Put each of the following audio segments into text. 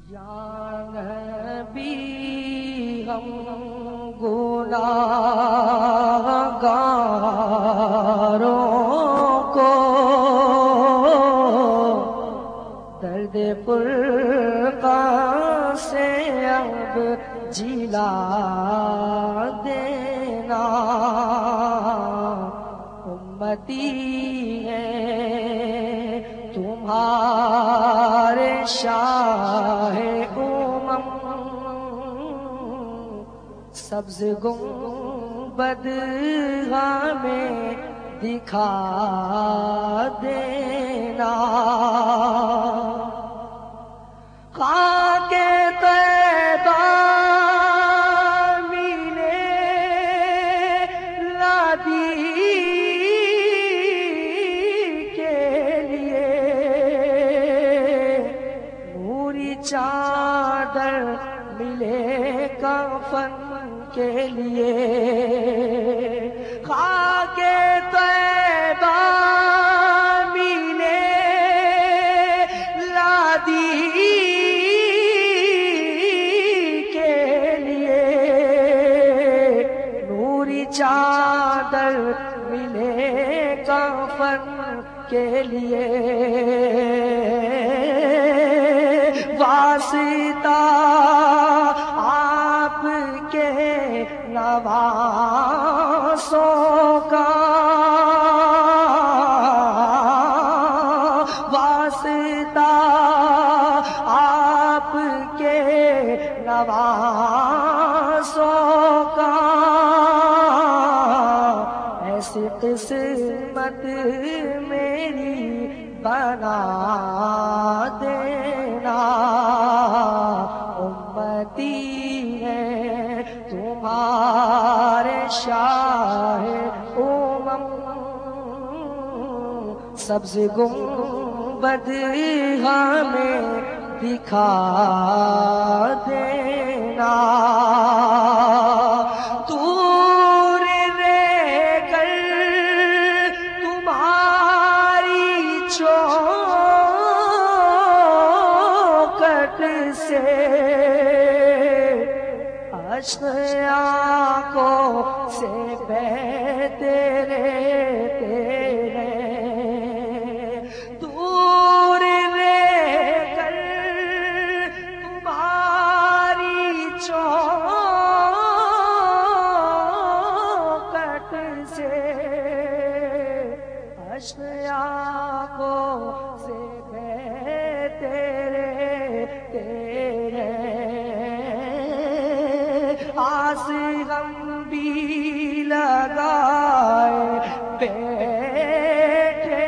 یا نبی ہم گناہگاروں کو درد فرقہ سے اب جلا دینا، امتی ہیں تمہارے شاہ امم، سبز گنبد ہمیں دکھا دینا، خاک طیبہ میلے لادی کے لیے، نوری چادر ملے کفن کے لیے، خاک طیبہ میلے لادی کے لیے، نوری چادر ملے کفن کے لیے، واسطہ آپ کے نواسوں کا، واسطہ آپ کے نواسوں کا، ایسی قسمت میری بنا دینا، امتی ہے تمہارے شاہ امم، سبز گنبد ہمیں دکھا دینا، دور رہ کر تمہاری چوکھٹ سے اشک آنکھوں سے بہتے رہتے ہیں، دور رہ کر تمہاری چوکھٹ سے اشک آنکھوں سے بہتے رہتے ہیں، آس غم بھی لگائے بیٹھے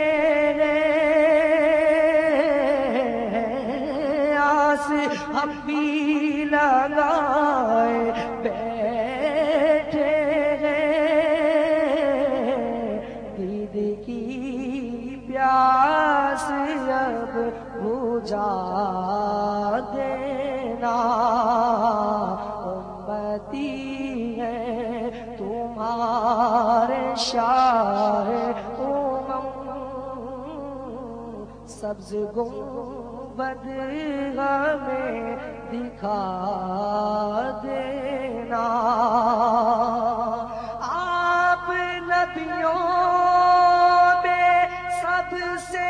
ہیں، آس ہم بھی لگائے بیٹھے ہیں، دید کی پیاس اب بجھا دینا، امتی ہے تمہارے شاہ امم، سبز گنبد ہمیں دکھا دینا، آپ نبیوں میں سب سے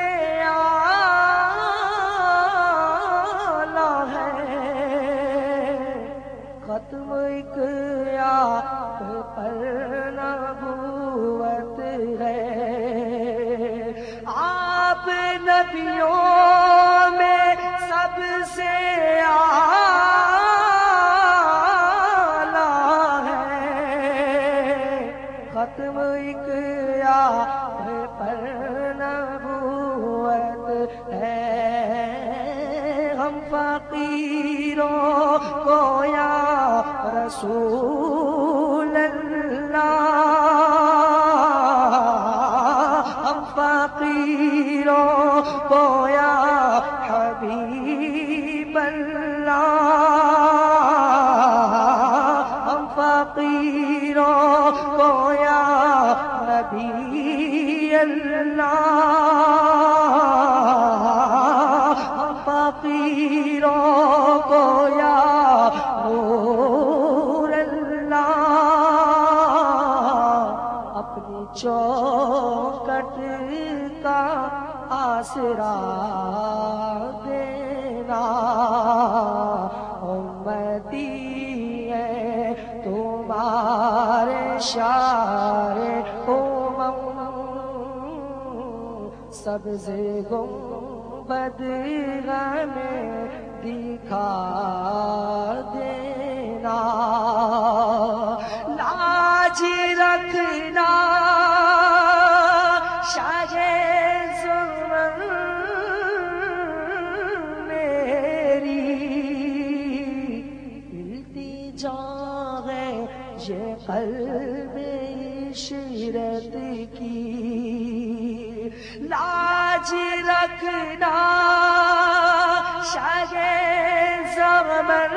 اعلیٰ ہیں، ختم ایک آپ پر نبوت ہے، آپ نبیوں میں سب سے اعلیٰ ہیں، ختم ایک آپ پر نبوت ہے، ہم فقیروں کو یا رسول اللہ، ہم فقیروں کو یا حبیب اللہ، ہم فقیروں کو یا نبی اللہ، ہم فقیر فقیروں کو یا نور اللہ اپنی چوکھٹ کا آسرا دینا، امتی ہے تمہارے شاہ سبز گنبد ہمیں دکھا دینا، لاج رکھنا شاہ زمن میری، التجا ہے یہ قلب عشرت کی، لاج رکھنا شاہ زمن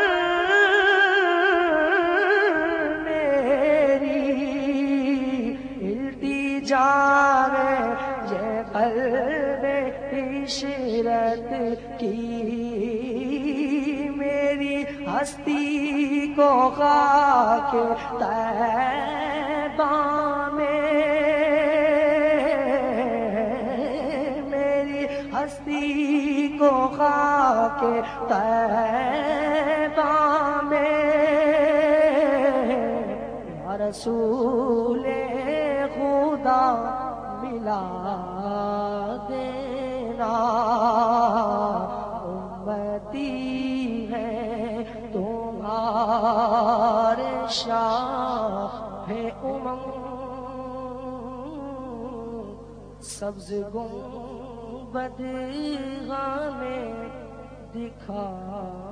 میری، التجا ہے یہ قلب عشرت کی، میری ہستی کو خاک طیبہ میں، میری ہستی کو خاک طیبہ میں، یا رسول خدا ملا دینا، امتی ہے تمہارے شاہ سبز گنبد ہمیں دکھا